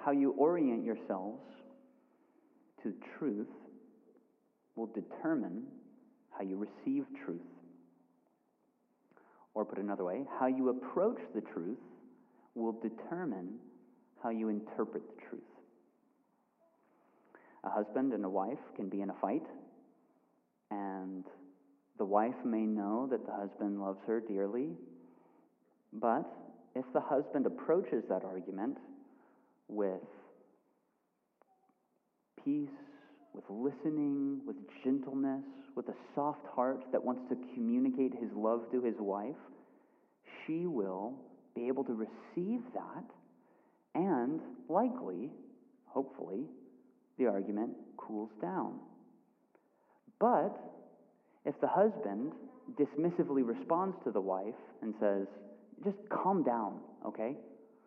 how you orient yourselves to truth will determine how you receive truth. Or put another way, how you approach the truth will determine how you interpret the truth. A husband and a wife can be in a fight, and the wife may know that the husband loves her dearly, but if the husband approaches that argument with peace, with listening, with gentleness, with a soft heart that wants to communicate his love to his wife, she will be able to receive that, and likely, hopefully, the argument cools down. But if the husband dismissively responds to the wife and says, just calm down, okay?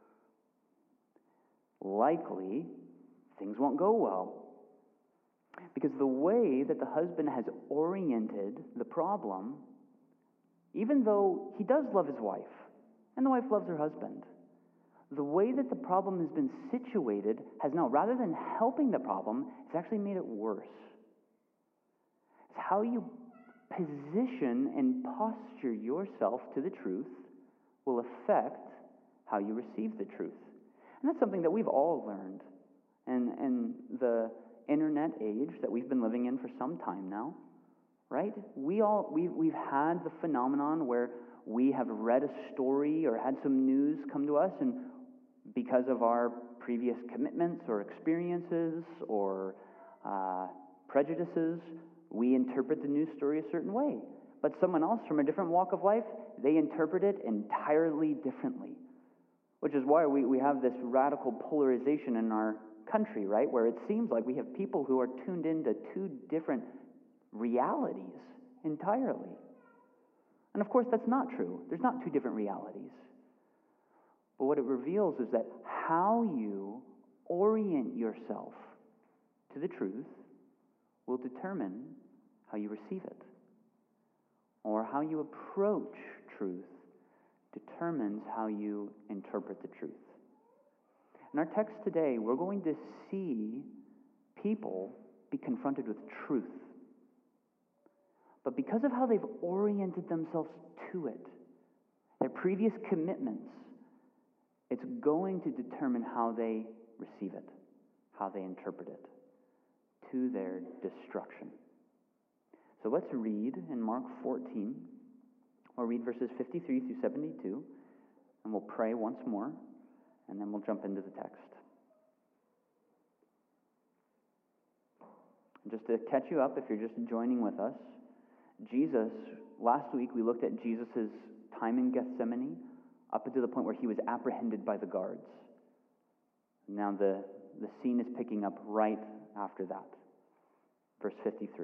Likely, things won't go well. Because the way that the husband has oriented the problem, even though he does love his wife, and the wife loves her husband, the way that the problem has been situated has now, rather than helping the problem, it's actually made it worse. It's how you position and posture yourself to the truth will affect how you receive the truth. And that's something that we've all learned. And the internet age that we've been living in for some time now, right? We've had the phenomenon where we have read a story or had some news come to us, and because of our previous commitments or experiences or prejudices, we interpret the news story a certain way. But someone else from a different walk of life, they interpret it entirely differently. Which is why we have this radical polarization in our country, right? Where it seems like we have people who are tuned into two different realities entirely. And of course, that's not true. There's not two different realities. But what it reveals is that how you orient yourself to the truth will determine how you receive it. Or how you approach truth determines how you interpret the truth. In our text today, we're going to see people be confronted with truth. But because of how they've oriented themselves to it, their previous commitments, it's going to determine how they receive it, how they interpret it, to their destruction. So let's read in Mark 14. We'll read verses 53 through 72, and we'll pray once more, and then we'll jump into the text. Just to catch you up, if you're just joining with us, Jesus, last week we looked at Jesus' time in Gethsemane up until the point where he was apprehended by the guards. Now the scene is picking up right after that. Verse 53.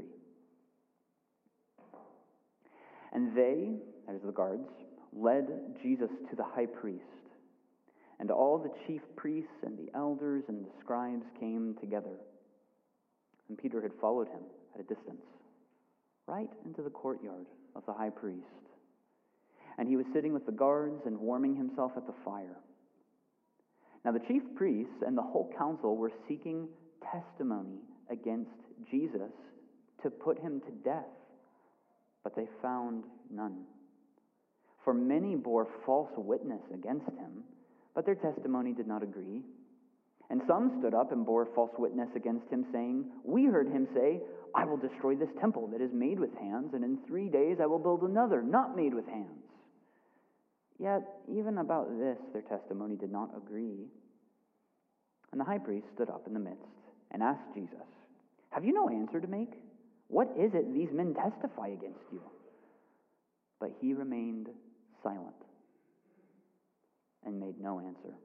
And they, that is the guards, led Jesus to the high priest. And all the chief priests and the elders and the scribes came together. And Peter had followed him at a distance, right into the courtyard of the high priest. And he was sitting with the guards and warming himself at the fire. Now the chief priests and the whole council were seeking testimony against Jesus to put him to death, but they found none. For many bore false witness against him, but their testimony did not agree. And some stood up and bore false witness against him, saying, "We heard him say, 'I will destroy this temple that is made with hands, and in 3 days I will build another not made with hands.' Yet even about this their testimony did not agree." And the high priest stood up in the midst and asked Jesus, "Have you no answer to make? What is it these men testify against you?" But he remained silent and made no answer.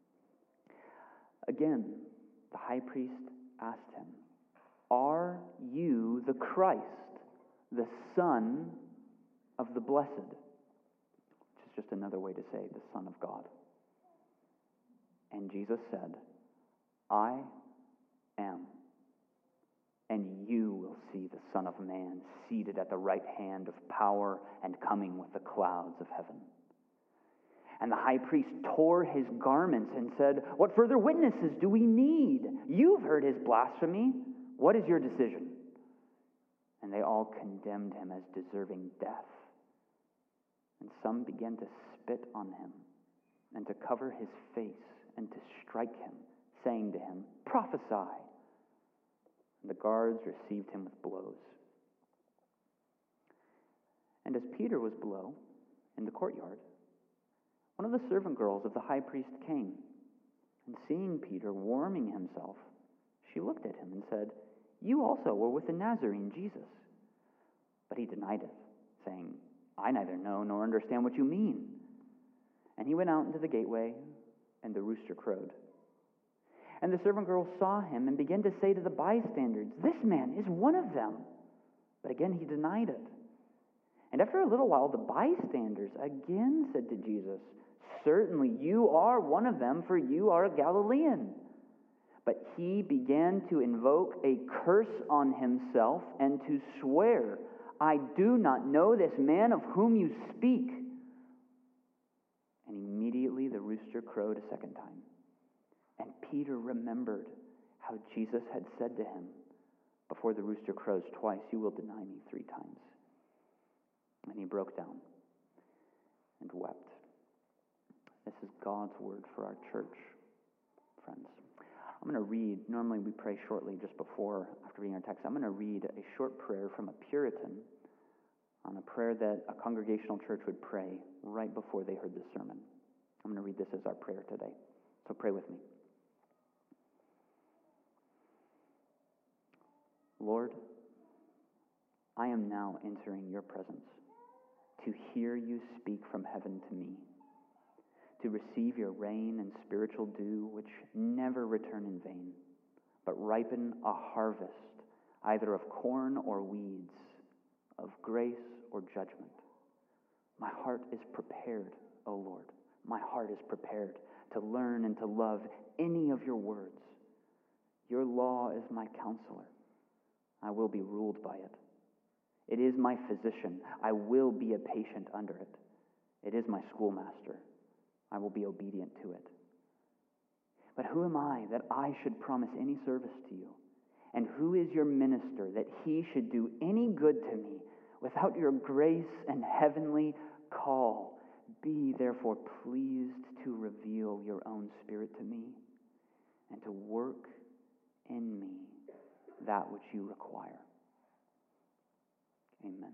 Again, the high priest asked him, "Are you the Christ, the Son of the Blessed?" Which is just another way to say the Son of God. And Jesus said, "I am. And you will see the Son of Man seated at the right hand of power and coming with the clouds of heaven." And the high priest tore his garments and said, "What further witnesses do we need? You've heard his blasphemy. What is your decision?" And they all condemned him as deserving death. And some began to spit on him and to cover his face and to strike him, saying to him, "Prophesy." And the guards received him with blows. And as Peter was below in the courtyard, one of the servant girls of the high priest came, and seeing Peter warming himself, she looked at him and said, "You also were with the Nazarene Jesus." But he denied it, saying, "I neither know nor understand what you mean." And he went out into the gateway, and the rooster crowed. And the servant girl saw him and began to say to the bystanders, "This man is one of them." But again he denied it. And after a little while, the bystanders again said to Jesus, "Certainly you are one of them, for you are a Galilean." But he began to invoke a curse on himself and to swear, "I do not know this man of whom you speak." And immediately the rooster crowed a second time. And Peter remembered how Jesus had said to him, "Before the rooster crows twice, you will deny me 3 times." And he broke down and wept. This is God's word for our church, friends. I'm going to read, normally we pray shortly just before, after reading our text. I'm going to read a short prayer from a Puritan on a prayer that a congregational church would pray right before they heard this sermon. I'm going to read this as our prayer today. So pray with me. Lord, I am now entering your presence to hear you speak from heaven to me, to receive your rain and spiritual dew, which never return in vain, but ripen a harvest, either of corn or weeds, of grace or judgment. My heart is prepared, O Lord. My heart is prepared to learn and to love any of your words. Your law is my counselor. I will be ruled by it. It is my physician. I will be a patient under it. It is my schoolmaster. I will be obedient to it. But who am I that I should promise any service to you? And who is your minister that he should do any good to me without your grace and heavenly call? Be therefore pleased to reveal your own Spirit to me and to work in me that which you require. Amen.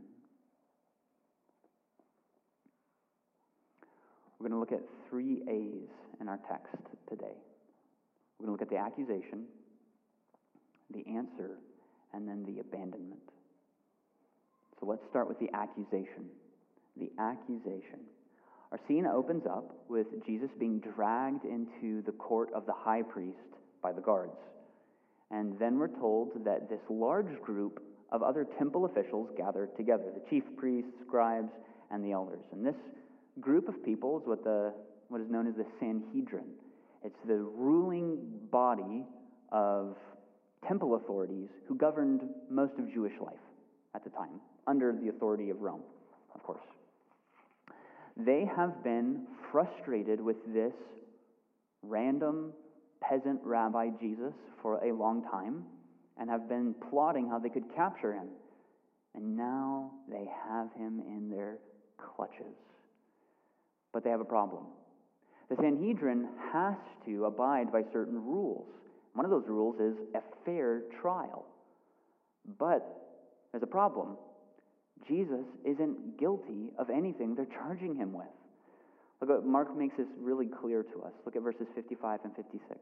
We're going to look at 3 A's in our text today. We're going to look at the accusation, the answer, and then the abandonment. So let's start with the accusation. The accusation. Our scene opens up with Jesus being dragged into the court of the high priest by the guards. And then we're told that this large group of other temple officials gathered together, the chief priests, scribes, and the elders. And this group of people is what is known as the Sanhedrin. It's the ruling body of temple authorities who governed most of Jewish life at the time, under the authority of Rome, of course. They have been frustrated with this random peasant rabbi Jesus for a long time and have been plotting how they could capture him. And now they have him in their clutches. But they have a problem. The Sanhedrin has to abide by certain rules. One of those rules is a fair trial. But there's a problem. Jesus isn't guilty of anything they're charging him with. Look, Mark makes this really clear to us. Look at verses 55 and 56.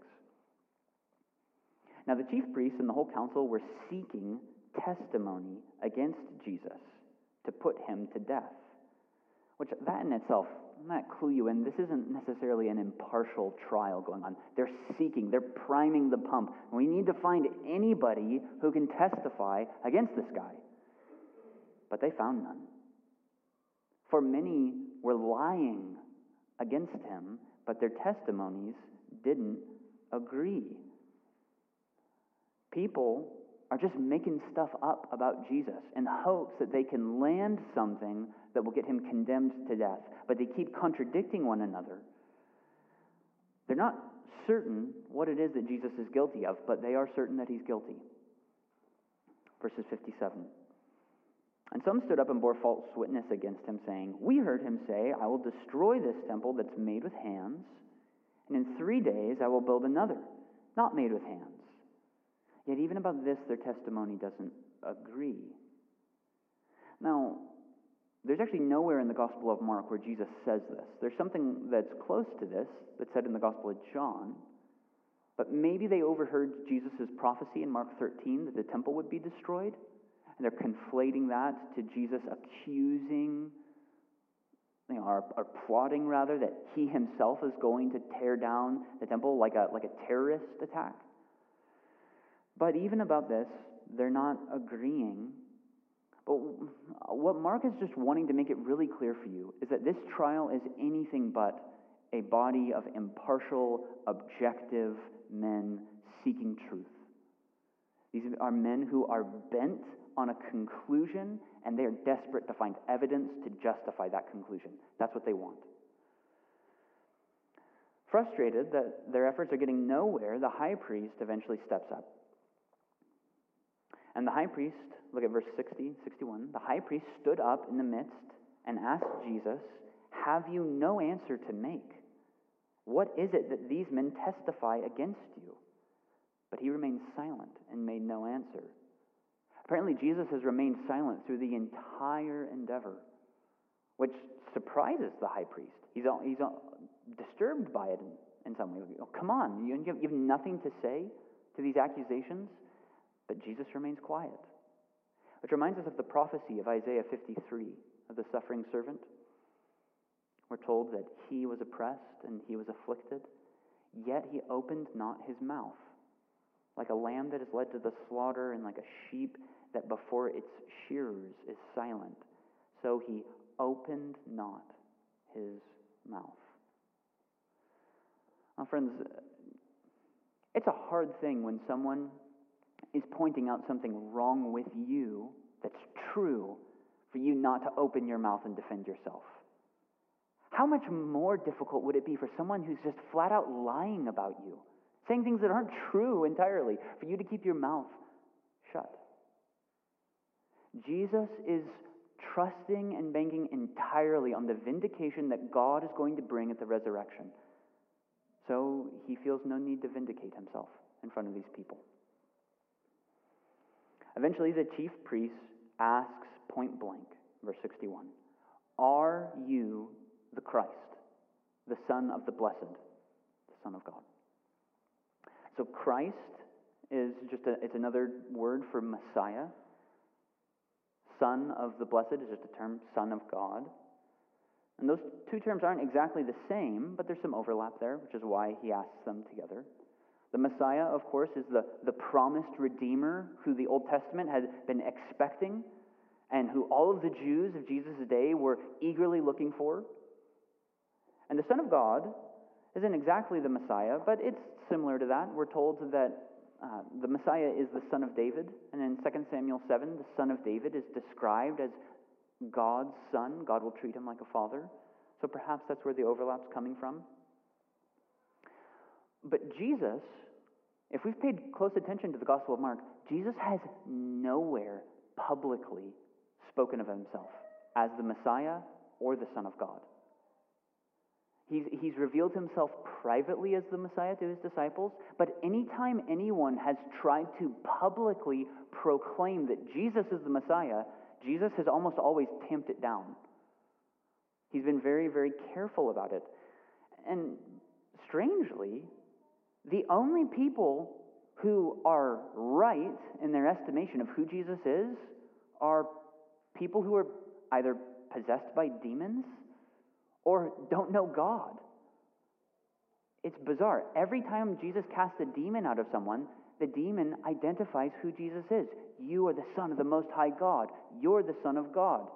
Now the chief priests and the whole council were seeking testimony against Jesus to put him to death. Which, that in itself, might clue you in, this isn't necessarily an impartial trial going on. They're seeking, they're priming the pump. We need to find anybody who can testify against this guy. But they found none. For many were lying against him, but their testimonies didn't agree. People are just making stuff up about Jesus in hopes that they can land something that will get him condemned to death, but they keep contradicting one another. They're not certain what it is that Jesus is guilty of, but they are certain that he's guilty. Verses 57. And some stood up and bore false witness against him, saying, "We heard him say, 'I will destroy this temple that's made with hands, and in 3 days I will build another, not made with hands.' Yet even about this their testimony doesn't agree." Now, there's actually nowhere in the Gospel of Mark where Jesus says this. There's something that's close to this that's said in the Gospel of John, but maybe they overheard Jesus' prophecy in Mark 13 that the temple would be destroyed, and they're conflating that to Jesus accusing, or plotting rather, that he himself is going to tear down the temple like a terrorist attack. But even about this, they're not agreeing. But what Mark is just wanting to make it really clear for you is that this trial is anything but a body of impartial, objective men seeking truth. These are men who are bent on a conclusion, and they are desperate to find evidence to justify that conclusion. That's what they want. Frustrated that their efforts are getting nowhere, the high priest eventually steps up. And the high priest, look at verse 61, the high priest stood up in the midst and asked Jesus, "Have you no answer to make? What is it that these men testify against you?" But he remained silent and made no answer. Apparently, Jesus has remained silent through the entire endeavor, which surprises the high priest. He's disturbed by it in some way. Oh, come on, you have nothing to say to these accusations? But Jesus remains quiet, which reminds us of the prophecy of Isaiah 53 of the suffering servant. We're told that he was oppressed and he was afflicted, yet he opened not his mouth. Like a lamb that is led to the slaughter, and like a sheep that before its shearers is silent, so he opened not his mouth. Now, friends, it's a hard thing when someone is pointing out something wrong with you that's true for you not to open your mouth and defend yourself. How much more difficult would it be for someone who's just flat out lying about you, saying things that aren't true entirely, for you to keep your mouth shut? Jesus is trusting and banking entirely on the vindication that God is going to bring at the resurrection. So he feels no need to vindicate himself in front of these people. Eventually, the chief priest asks point blank, verse 61, "Are you the Christ, the Son of the Blessed, the Son of God?" So Christ is it's another word for Messiah. Son of the Blessed is just a term, Son of God. And those two terms aren't exactly the same, but there's some overlap there, which is why he asks them together. The Messiah, of course, is the promised Redeemer who the Old Testament had been expecting and who all of the Jews of Jesus' day were eagerly looking for. And the Son of God isn't exactly the Messiah, but it's similar to that. We're told that the Messiah is the son of David, and in 2 Samuel 7, the son of David is described as God's son. God will treat him like a father. So perhaps that's where the overlap's coming from. But Jesus, if we've paid close attention to the Gospel of Mark, Jesus has nowhere publicly spoken of himself as the Messiah or the Son of God. He's revealed himself privately as the Messiah to his disciples, but anytime anyone has tried to publicly proclaim that Jesus is the Messiah, Jesus has almost always tamped it down. He's been very, very careful about it. And strangely, the only people who are right in their estimation of who Jesus is are people who are either possessed by demons or don't know God. It's bizarre. Every time Jesus casts a demon out of someone, the demon identifies who Jesus is. You are the Son of the Most High God. You're the Son of God.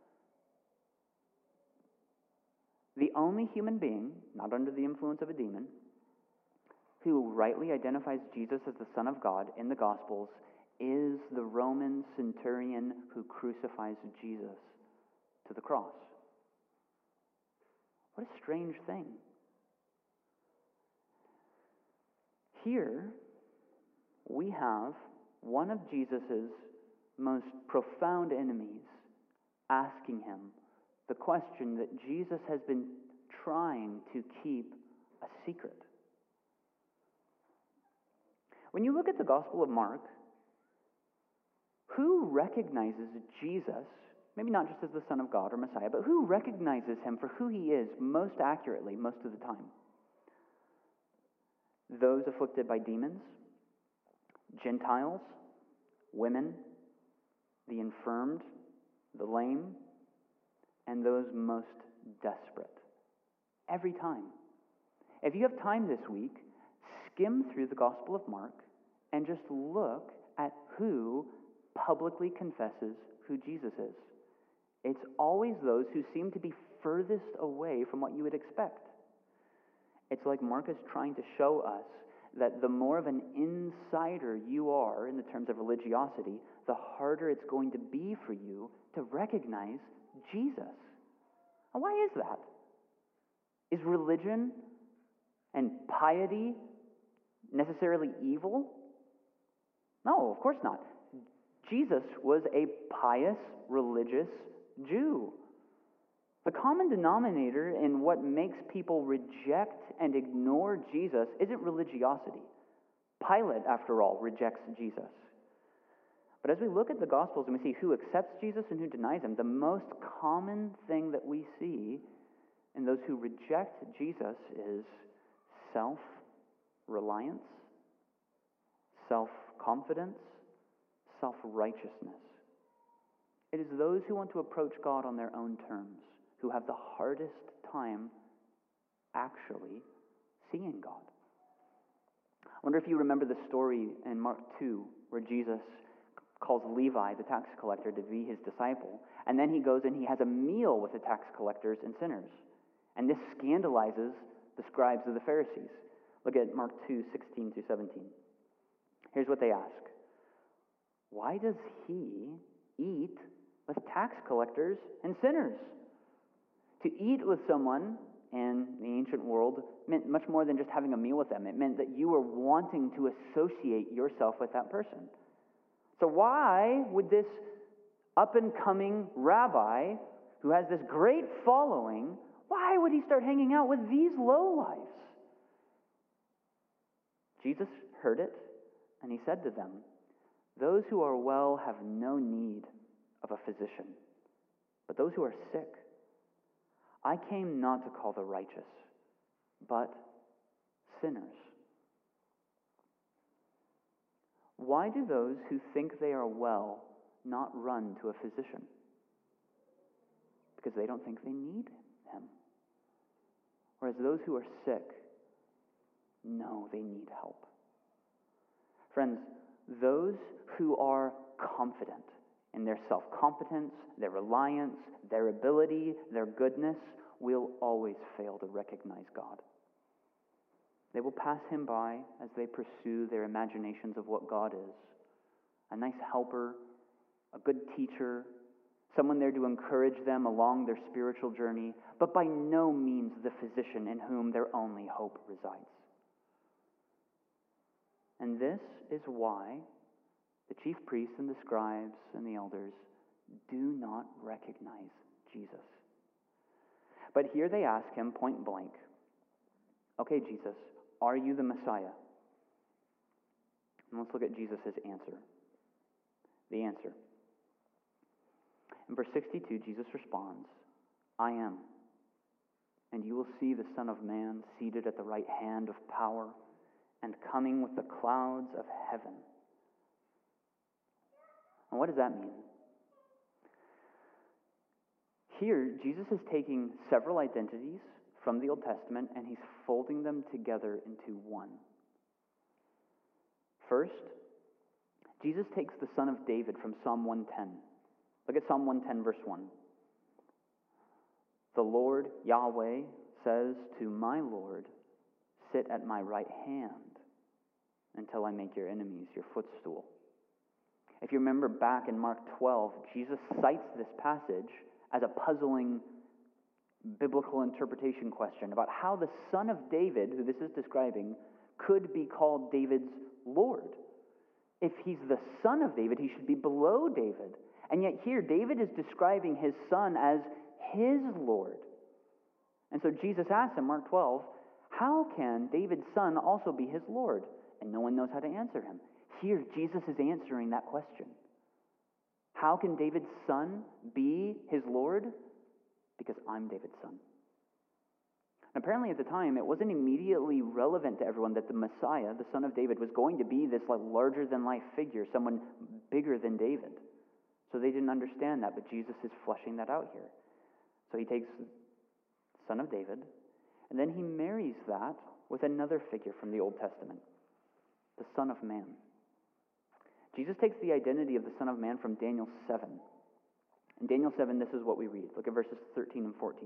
The only human being, not under the influence of a demon, who rightly identifies Jesus as the Son of God in the Gospels is the Roman centurion who crucifies Jesus to to the cross. What a strange thing. Here, we have one of Jesus' most profound enemies asking him the question that Jesus has been trying to keep a secret. When you look at the Gospel of Mark, who recognizes Jesus, maybe not just as the Son of God or Messiah, but who recognizes him for who he is most accurately most of the time? Those afflicted by demons, Gentiles, women, the infirmed, the lame, and those most desperate. Every time. If you have time this week, skim through the Gospel of Mark and just look at who publicly confesses who Jesus is. It's always those who seem to be furthest away from what you would expect. It's like Mark is trying to show us that the more of an insider you are in the terms of religiosity, the harder it's going to be for you to recognize Jesus. And why is that? Is religion and piety necessarily evil? No, of course not. Jesus was a pious, religious Jew. The common denominator in what makes people reject and ignore Jesus isn't religiosity. Pilate, after all, rejects Jesus. But as we look at the Gospels and we see who accepts Jesus and who denies him, the most common thing that we see in those who reject Jesus is self-reliance, self-confidence, self-righteousness. It is those who want to approach God on their own terms who have the hardest time actually seeing God. I wonder if you remember the story in Mark 2 where Jesus calls Levi, the tax collector, to be his disciple. And then he goes and he has a meal with the tax collectors and sinners. And this scandalizes the scribes of the Pharisees. Look at Mark 2:16 through 17. Here's what they ask. Why does he eat with tax collectors and sinners? To eat with someone in the ancient world meant much more than just having a meal with them. It meant that you were wanting to associate yourself with that person. So why would this up-and-coming rabbi who has this great following, why would he start hanging out with these lowlifes? Jesus heard it, and he said to them, those who are well have no need of a physician, but those who are sick. I came not to call the righteous, but sinners. Why do those who think they are well not run to a physician? Because they don't think they need him. Whereas those who are sick know they need help. Friends, those who are confident in their self-competence, their reliance, their ability, their goodness, will always fail to recognize God. They will pass him by as they pursue their imaginations of what God is. A nice helper, a good teacher, someone there to encourage them along their spiritual journey, but by no means the physician in whom their only hope resides. And this is why the chief priests and the scribes and the elders do not recognize Jesus. But here they ask him point blank, okay, Jesus, are you the Messiah? And let's look at Jesus' answer. The answer. In verse 62, Jesus responds, I am. And you will see the Son of Man seated at the right hand of power and coming with the clouds of heaven. And what does that mean? Here, Jesus is taking several identities from the Old Testament and he's folding them together into one. First, Jesus takes the Son of David from Psalm 110. Look at Psalm 110, verse 1. The Lord, Yahweh, says to my Lord, sit at my right hand until I make your enemies your footstool. If you remember back in Mark 12, Jesus cites this passage as a puzzling biblical interpretation question about how the Son of David, who this is describing, could be called David's Lord. If he's the son of David, he should be below David. And yet here, David is describing his son as his Lord. And so Jesus asks him, Mark 12, how can David's son also be his Lord? And no one knows how to answer him. Here, Jesus is answering that question. How can David's son be his Lord? Because I'm David's son. And apparently at the time, it wasn't immediately relevant to everyone that the Messiah, the son of David, was going to be this larger-than-life figure, someone bigger than David. So they didn't understand that, but Jesus is fleshing that out here. So he takes son of David, and then he marries that with another figure from the Old Testament, the Son of Man. Jesus takes the identity of the Son of Man from Daniel 7. In Daniel 7, this is what we read. Look at verses 13 and 14.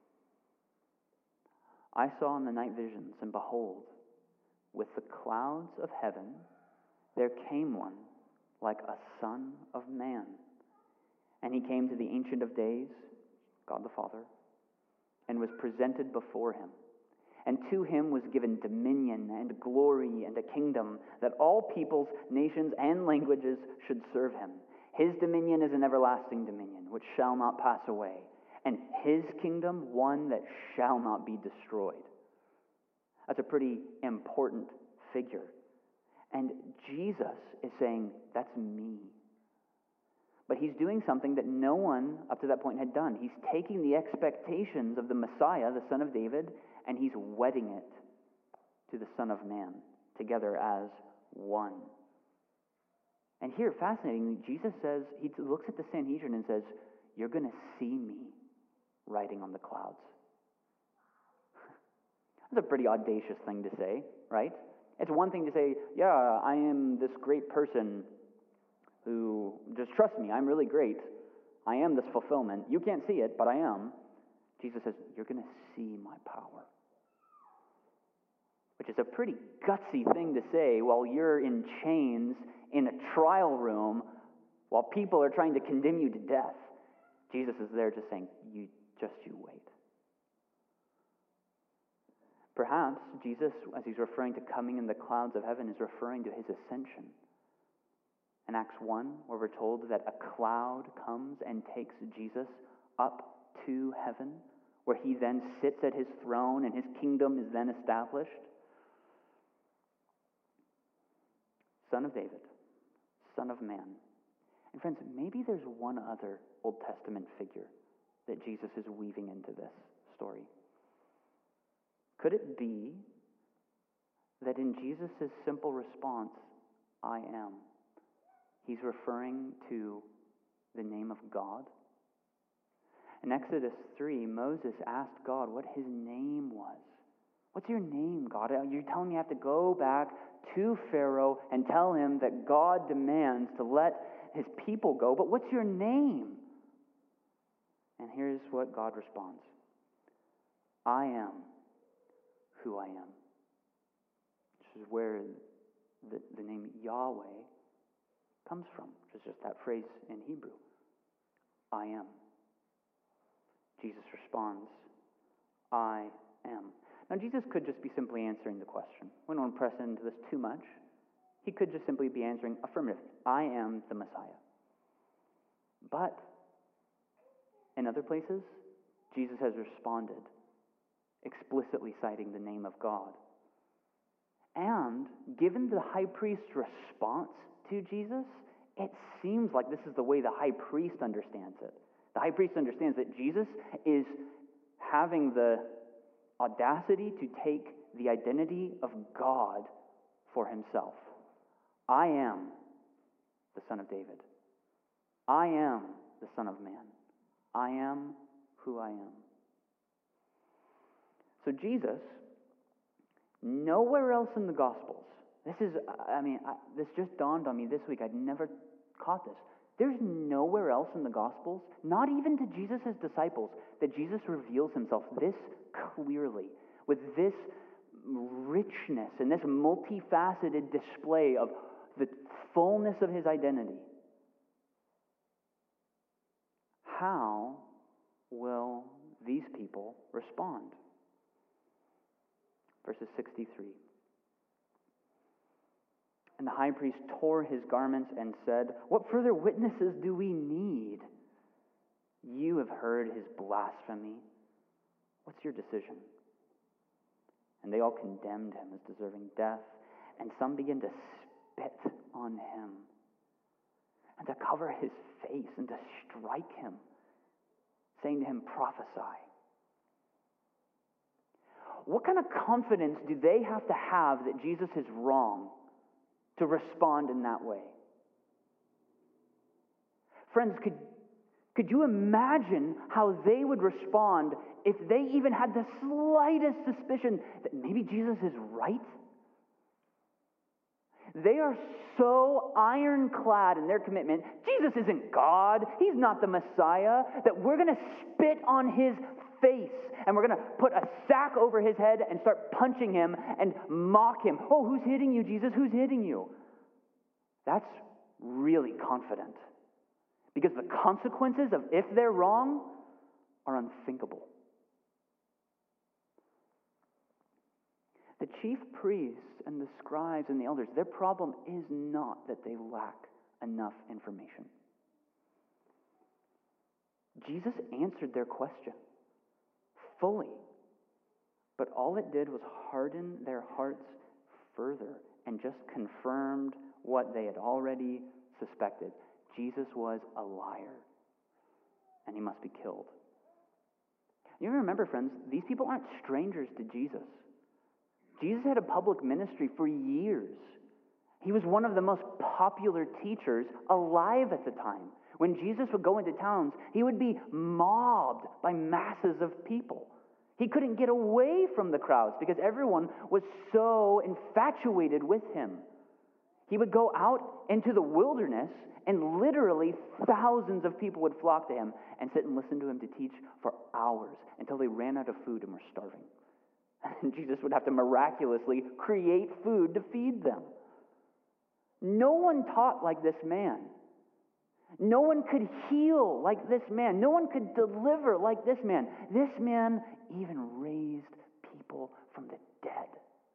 I saw in the night visions, and behold, with the clouds of heaven, there came one like a Son of Man. And he came to the Ancient of Days, God the Father, and was presented before him. And to him was given dominion and glory and a kingdom, that all peoples, nations, and languages should serve him. His dominion is an everlasting dominion, which shall not pass away, and his kingdom one that shall not be destroyed. That's a pretty important figure. And Jesus is saying, that's me. But he's doing something that no one up to that point had done. He's taking the expectations of the Messiah, the Son of David, and he's wedding it to the Son of Man, together as one. And here, fascinatingly, Jesus says, he looks at the Sanhedrin and says, you're going to see me riding on the clouds. That's a pretty audacious thing to say, right? It's one thing to say, yeah, I am this great person who, just trust me, I'm really great. I am this fulfillment. You can't see it, but I am. Jesus says, you're going to see my power. Which is a pretty gutsy thing to say while you're in chains in a trial room while people are trying to condemn you to death. Jesus is there just saying, you wait. Perhaps Jesus, as he's referring to coming in the clouds of heaven, is referring to his ascension. In Acts 1, where we're told that a cloud comes and takes Jesus up to heaven, where he then sits at his throne and his kingdom is then established. Son of David, Son of Man. And friends, maybe there's one other Old Testament figure that Jesus is weaving into this story. Could it be that in Jesus' simple response, I am, he's referring to the name of God? In Exodus 3, Moses asked God what his name was. What's your name, God? You're telling me I have to go back to Pharaoh and tell him that God demands to let his people go, but what's your name? And here's what God responds. I am who I am. This is where the name Yahweh comes from, which is just that phrase in Hebrew. I am. Jesus responds, I am. Now, Jesus could just be simply answering the question. We don't want to press into this too much. He could just simply be answering affirmative. I am the Messiah. But in other places, Jesus has responded, explicitly citing the name of God. And given the high priest's response to Jesus, it seems like this is the way the high priest understands it. The high priest understands that Jesus is having the audacity to take the identity of God for himself. I am the Son of David. I am the Son of Man. I am who I am. So Jesus, nowhere else in the Gospels, this just dawned on me this week. I'd never caught this. There's nowhere else in the Gospels, not even to Jesus' disciples, that Jesus reveals himself this clearly, with this richness and this multifaceted display of the fullness of his identity. How will these people respond? Verses 63. And the high priest tore his garments and said, "What further witnesses do we need? You have heard his blasphemy. What's your decision?" And they all condemned him as deserving death, and some began to spit on him, and to cover his face, and to strike him, saying to him, "Prophesy." What kind of confidence do they have that Jesus is wrong to respond in that way? Friends, could you imagine how they would respond if they even had the slightest suspicion that maybe Jesus is right? They are so ironclad in their commitment. Jesus isn't God. He's not the Messiah. That we're going to spit on his face and we're going to put a sack over his head and start punching him and mock him. "Oh, who's hitting you, Jesus? Who's hitting you?" That's really confident. Because the consequences of if they're wrong are unthinkable. The chief priests and the scribes and the elders, their problem is not that they lack enough information. Jesus answered their question fully, but all it did was harden their hearts further and just confirmed what they had already suspected. Jesus was a liar, and he must be killed. You remember, friends, these people aren't strangers to Jesus. Jesus had a public ministry for years. He was one of the most popular teachers alive at the time. When Jesus would go into towns, he would be mobbed by masses of people. He couldn't get away from the crowds because everyone was so infatuated with him. He would go out into the wilderness, and literally thousands of people would flock to him and sit and listen to him to teach for hours until they ran out of food and were starving. And Jesus would have to miraculously create food to feed them. No one taught like this man. No one could heal like this man. No one could deliver like this man. This man even raised people from the dead.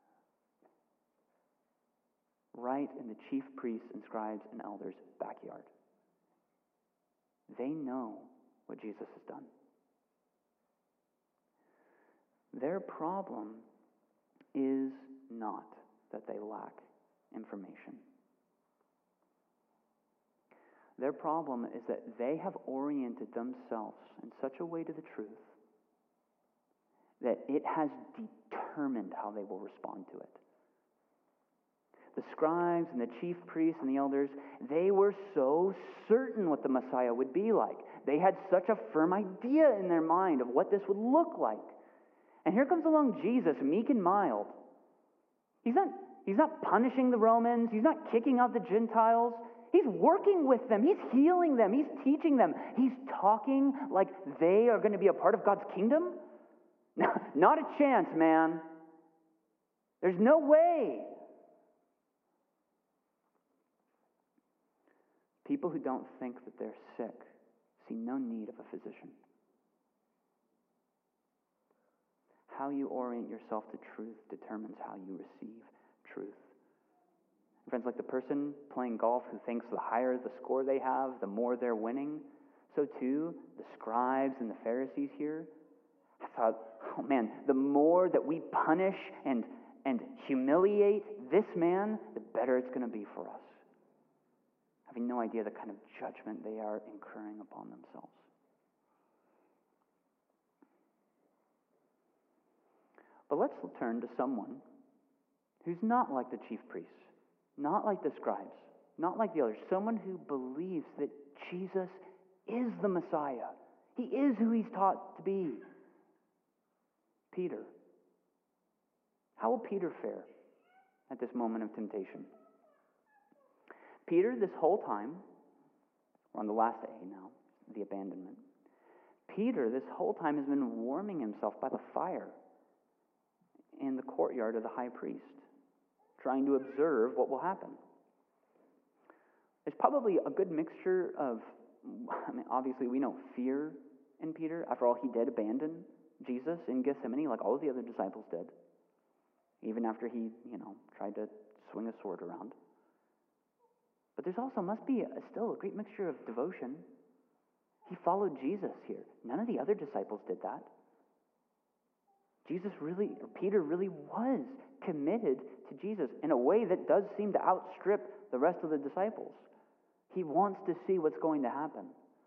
Right in the chief priests and scribes and elders' backyard. They know what Jesus has done. Their problem is not that they lack information. Their problem is that they have oriented themselves in such a way to the truth that it has determined how they will respond to it. The scribes and the chief priests and the elders, they were so certain what the Messiah would be like. They had such a firm idea in their mind of what this would look like. And here comes along Jesus, meek and mild. He's not punishing the Romans. He's not kicking out the Gentiles. He's working with them. He's healing them. He's teaching them. He's talking like they are going to be a part of God's kingdom. Not a chance, man. There's no way. People who don't think that they're sick see no need of a physician. How you orient yourself to truth determines how you receive truth. Friends, like the person playing golf who thinks the higher the score they have, the more they're winning, so too the scribes and the Pharisees here. I thought, oh man, the more that we punish and humiliate this man, the better it's going to be for us. Having no idea the kind of judgment they are incurring upon themselves. But let's turn to someone who's not like the chief priests, not like the scribes, not like the others, someone who believes that Jesus is the Messiah. He is who he's taught to be. Peter. How will Peter fare at this moment of temptation? Peter, this whole time, we're on the last A now, the abandonment. Peter, this whole time, has been warming himself by the fire in the courtyard of the high priest, trying to observe what will happen. There's probably a good mixture of, obviously we know fear in Peter. After all, he did abandon Jesus in Gethsemane like all of the other disciples did, even after he, tried to swing a sword around. But there's also must be still a great mixture of devotion. He followed Jesus here. None of the other disciples did that. Peter really was committed to Jesus in a way that does seem to outstrip the rest of the disciples. He wants to see what's going to happen.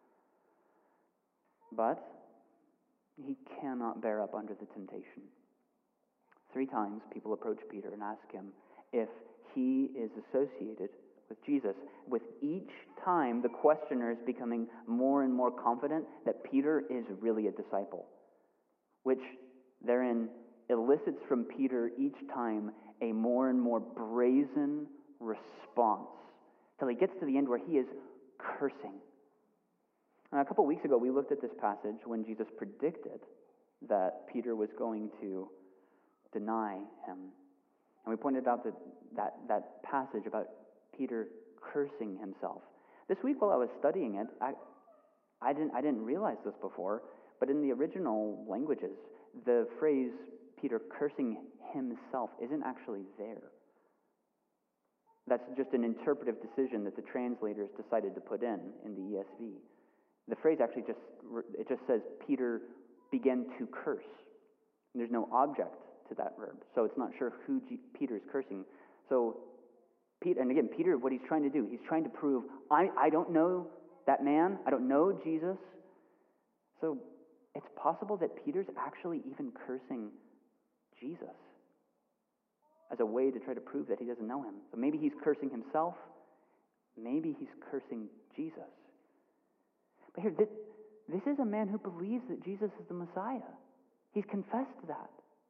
But he cannot bear up under the temptation. 3 times people approach Peter and ask him if he is associated with Jesus. With each time, the questioner is becoming more and more confident that Peter is really a disciple, which therein elicits from Peter each time a more and more brazen response, till he gets to the end where he is cursing. Now, a couple weeks ago, we looked at this passage when Jesus predicted that Peter was going to deny him. And we pointed out that passage about Peter cursing himself. This week, while I was studying it, I didn't realize this before, but in the original languages, the phrase Peter cursing himself isn't actually there. That's just an interpretive decision that the translators decided to put in the ESV. The phrase actually just says Peter began to curse. And there's no object to that verb, so it's not sure who Peter's cursing. So Peter, what he's trying to do, he's trying to prove, I don't know that man, I don't know Jesus. So it's possible that Peter's actually even cursing Jesus as a way to try to prove that he doesn't know him. So maybe he's cursing himself, maybe he's cursing Jesus. But here, this is a man who believes that Jesus is the Messiah. He's confessed that.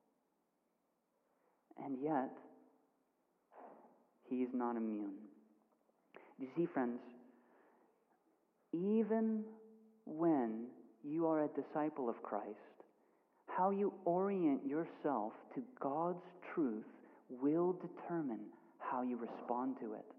And yet, he's not immune. You see, friends, even when you are a disciple of Christ, how you orient yourself to God's truth will determine how you respond to it.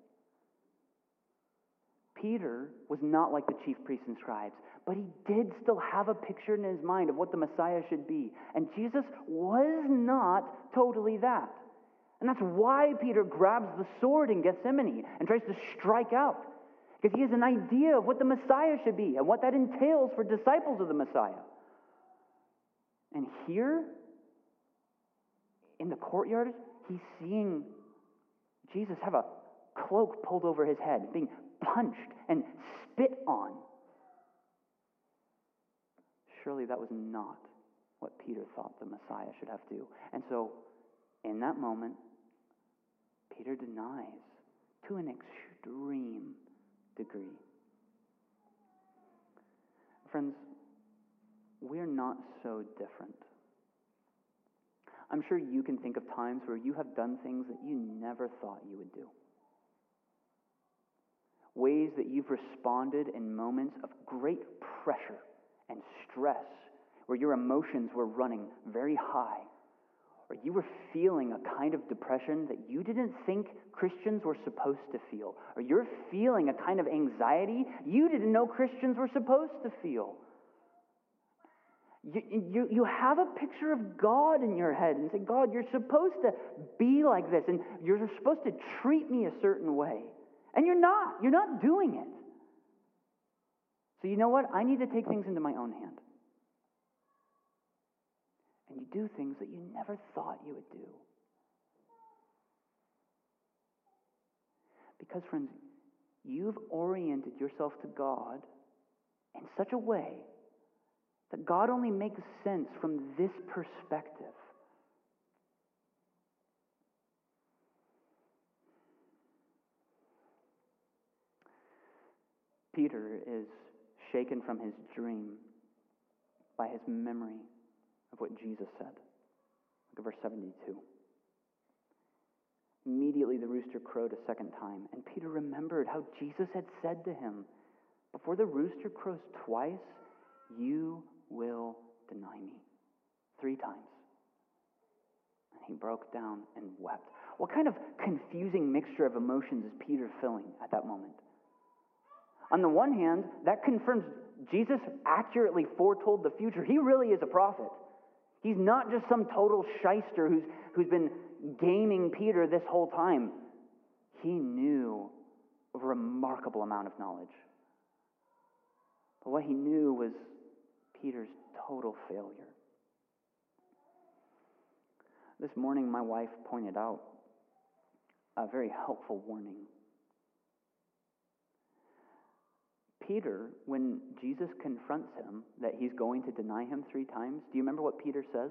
Peter was not like the chief priests and scribes, but he did still have a picture in his mind of what the Messiah should be. And Jesus was not totally that. And that's why Peter grabs the sword in Gethsemane and tries to strike out. Because he has an idea of what the Messiah should be and what that entails for disciples of the Messiah. And here, in the courtyard, he's seeing Jesus have a cloak pulled over his head, being punched and spit on. Surely that was not what Peter thought the Messiah should have to do. And so, in that moment, Peter denies to an extreme degree. Friends, we're not so different. I'm sure you can think of times where you have done things that you never thought you would do. Ways that you've responded in moments of great pressure and stress, where your emotions were running very high, or you were feeling a kind of depression that you didn't think Christians were supposed to feel, or you're feeling a kind of anxiety you didn't know Christians were supposed to feel. You have a picture of God in your head and say, God, you're supposed to be like this, and you're supposed to treat me a certain way. And you're not. You're not doing it. So you know what? I need to take things into my own hand. And you do things that you never thought you would do. Because, friends, you've oriented yourself to God in such a way that God only makes sense from this perspective. Peter is shaken from his dream by his memory of what Jesus said. Look at verse 72. Immediately the rooster crowed a second time, and Peter remembered how Jesus had said to him, before the rooster crows twice, you will deny me 3 times. And he broke down and wept. What kind of confusing mixture of emotions is Peter feeling at that moment? On the one hand, that confirms Jesus accurately foretold the future. He really is a prophet. He's not just some total shyster who's been gaming Peter this whole time. He knew a remarkable amount of knowledge. But what he knew was Peter's total failure. This morning, my wife pointed out a very helpful warning. Peter, when Jesus confronts him that he's going to deny him 3 times, do you remember what Peter says?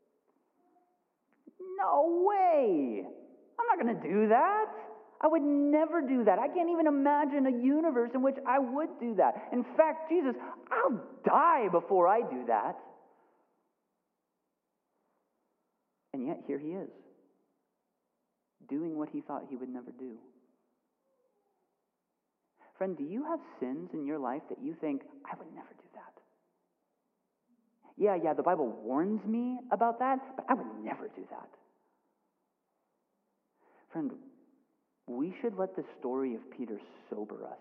No way! I'm not going to do that. I would never do that. I can't even imagine a universe in which I would do that. In fact, Jesus, I'll die before I do that. And yet, here he is, doing what he thought he would never do. Friend, do you have sins in your life that you think, I would never do that? Yeah, the Bible warns me about that, but I would never do that. Friend, we should let the story of Peter sober us.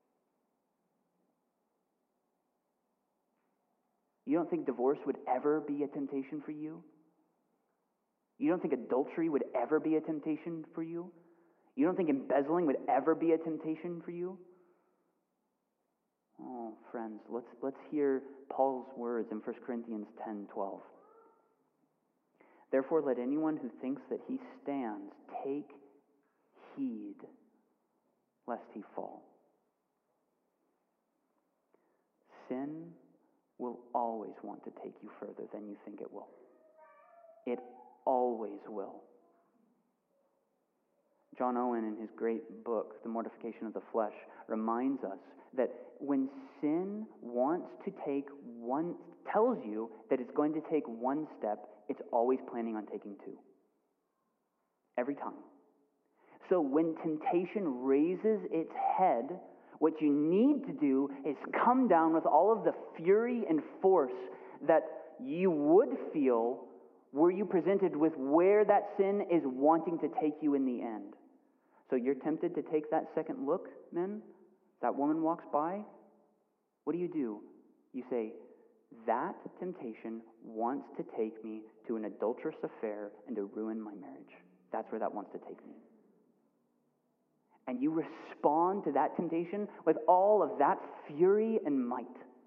You don't think divorce would ever be a temptation for you? You don't think adultery would ever be a temptation for you? You don't think embezzling would ever be a temptation for you? Oh, friends, let's hear Paul's words in 1 Corinthians 10:12. Therefore, let anyone who thinks that he stands take heed lest he fall. Sin will always want to take you further than you think it will. It always will. John Owen, in his great book, The Mortification of the Flesh, reminds us that when sin tells you that it's going to take one step, it's always planning on taking 2. Every time. So when temptation raises its head, what you need to do is come down with all of the fury and force that you would feel were you presented with where that sin is wanting to take you in the end. So you're tempted to take that second look, men? That woman walks by? What do? You say, that temptation wants to take me to an adulterous affair and to ruin my marriage. That's where that wants to take me. And you respond to that temptation with all of that fury and might.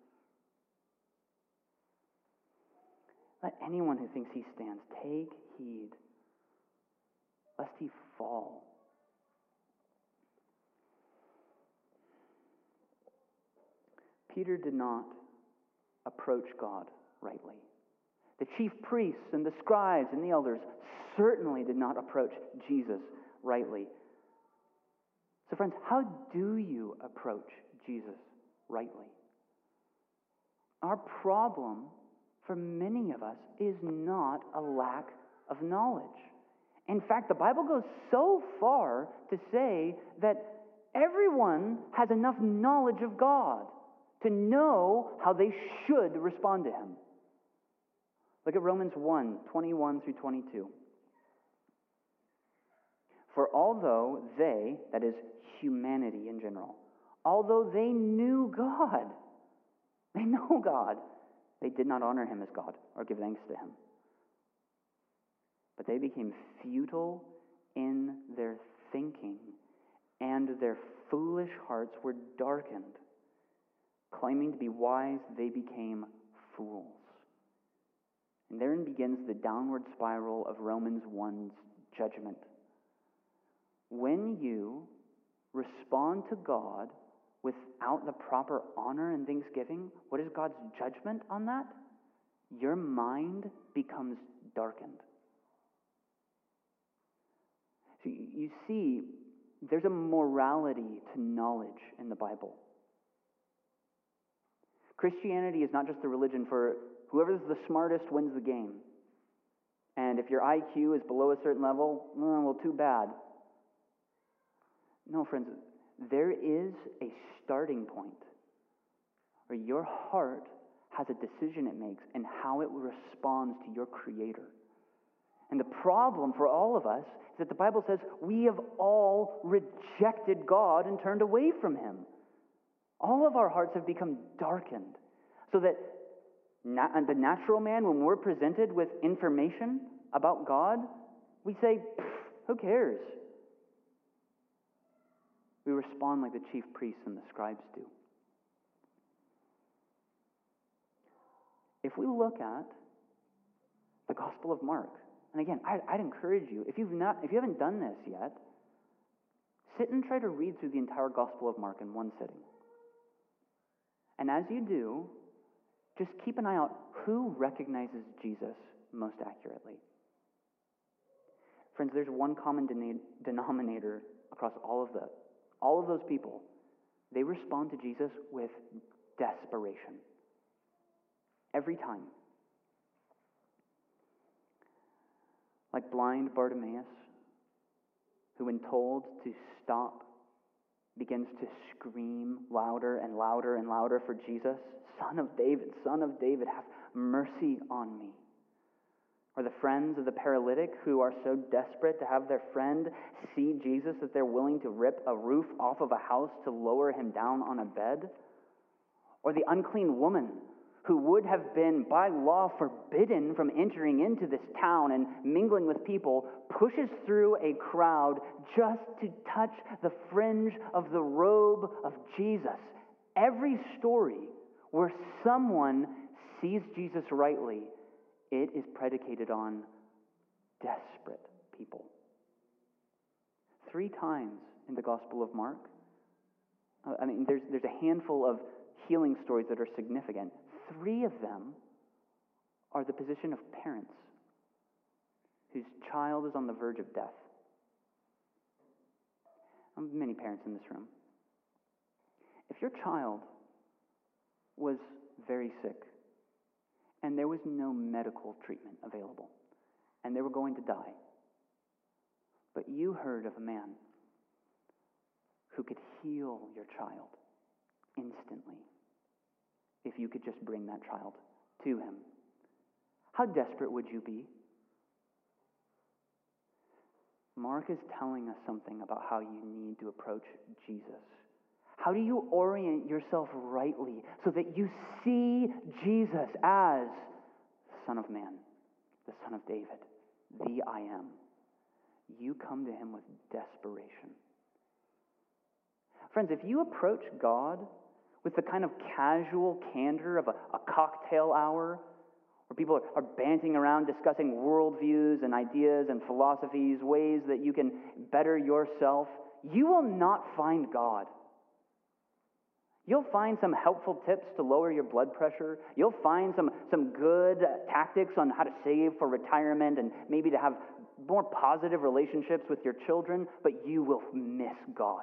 Let anyone who thinks he stands take heed, lest he fall. Peter did not approach God rightly. The chief priests and the scribes and the elders certainly did not approach Jesus rightly. So friends, how do you approach Jesus rightly? Our problem for many of us is not a lack of knowledge. In fact, the Bible goes so far to say that everyone has enough knowledge of God to know how they should respond to him. Look at Romans 1:21 through 22. For although they, that is humanity in general, although they knew God, they know God, they did not honor him as God or give thanks to him. But they became futile in their thinking, and their foolish hearts were darkened. Claiming to be wise, they became fools. And therein begins the downward spiral of Romans 1's judgment. When you respond to God without the proper honor and thanksgiving, what is God's judgment on that? Your mind becomes darkened. So you see, there's a morality to knowledge in the Bible. Christianity is not just a religion for whoever's the smartest wins the game. And if your IQ is below a certain level, well, too bad. No, friends, there is a starting point where your heart has a decision it makes and how it responds to your Creator. And the problem for all of us is that the Bible says we have all rejected God and turned away from him. All of our hearts have become darkened so that the natural man, when we're presented with information about God, we say, who cares? We respond like the chief priests and the scribes do. If we look at the Gospel of Mark, and again, I'd encourage you, if you haven't done this yet, sit and try to read through the entire Gospel of Mark in one sitting. And as you do, just keep an eye out who recognizes Jesus most accurately. Friends, there's one common denominator across all of those people. They respond to Jesus with desperation. Every time. Like blind Bartimaeus, who when told to stop, begins to scream louder and louder and louder for Jesus, Son of David, have mercy on me. Or the friends of the paralytic who are so desperate to have their friend see Jesus that they're willing to rip a roof off of a house to lower him down on a bed. Or the unclean woman who would have been by law forbidden from entering into this town and mingling with people, pushes through a crowd just to touch the fringe of the robe of Jesus. Every story where someone sees Jesus rightly, it is predicated on desperate people. 3 times in the Gospel of Mark, there's a handful of healing stories that are significant. 3 of them are the position of parents whose child is on the verge of death. Many parents in this room. If your child was very sick and there was no medical treatment available and they were going to die, but you heard of a man who could heal your child instantly, if you could just bring that child to him, how desperate would you be? Mark is telling us something about how you need to approach Jesus. How do you orient yourself rightly so that you see Jesus as the Son of Man, the Son of David, the I Am? You come to him with desperation. Friends, if you approach God with the kind of casual candor of a cocktail hour, where people are banting around discussing worldviews and ideas and philosophies, ways that you can better yourself, you will not find God. You'll find some helpful tips to lower your blood pressure. You'll find some good tactics on how to save for retirement and maybe to have more positive relationships with your children, but you will miss God.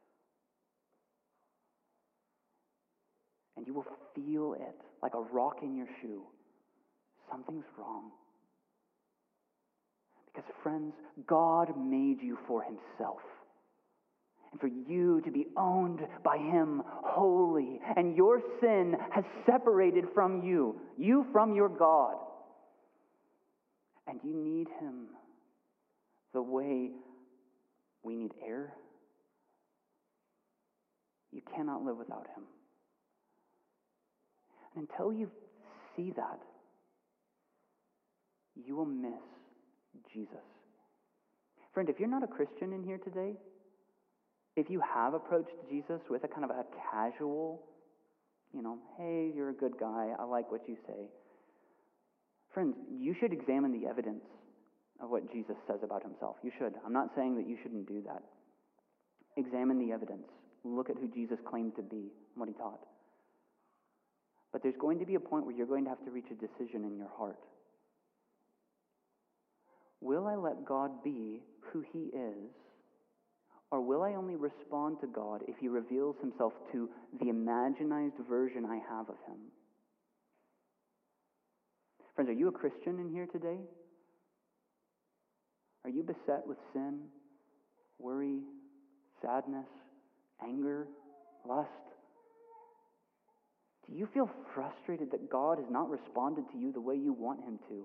And you will feel it like a rock in your shoe. Something's wrong. Because, friends, God made you for himself. And for you to be owned by him wholly. And your sin has separated from you from your God. And you need him the way we need air. You cannot live without him. And until you see that, you will miss Jesus. Friend, if you're not a Christian in here today, if you have approached Jesus with a kind of a casual, hey, you're a good guy, I like what you say. Friends, you should examine the evidence of what Jesus says about himself. You should. I'm not saying that you shouldn't do that. Examine the evidence. Look at who Jesus claimed to be and what he taught. But there's going to be a point where you're going to have to reach a decision in your heart. Will I let God be who he is, or will I only respond to God if he reveals himself to the imaginized version I have of him? Friends, are you a Christian in here today? Are you beset with sin, worry, sadness, anger, lust? Do you feel frustrated that God has not responded to you the way you want him to?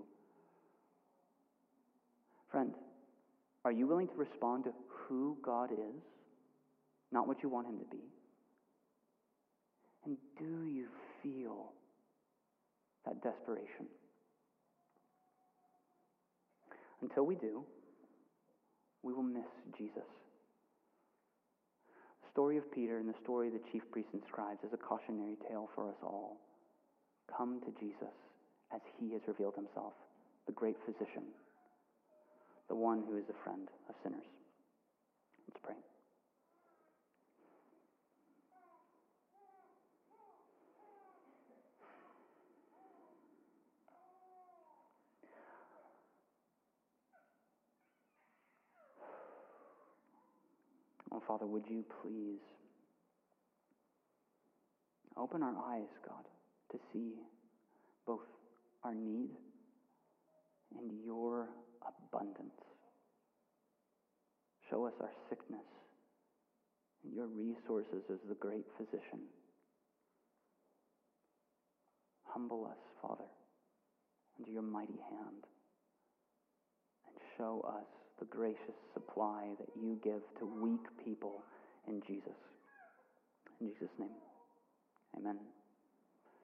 Friend, are you willing to respond to who God is, not what you want him to be? And do you feel that desperation? Until we do, we will miss Jesus. The story of Peter and the story of the chief priests and scribes is a cautionary tale for us all. Come to Jesus as he has revealed himself, the great physician, the one who is a friend of sinners. Let's pray. Oh, Father, would you please open our eyes, God, to see both our need and your abundance. Show us our sickness and your resources as the great physician. Humble us, Father, under your mighty hand, and show us the gracious supply that you give to weak people in Jesus. In Jesus' name, amen.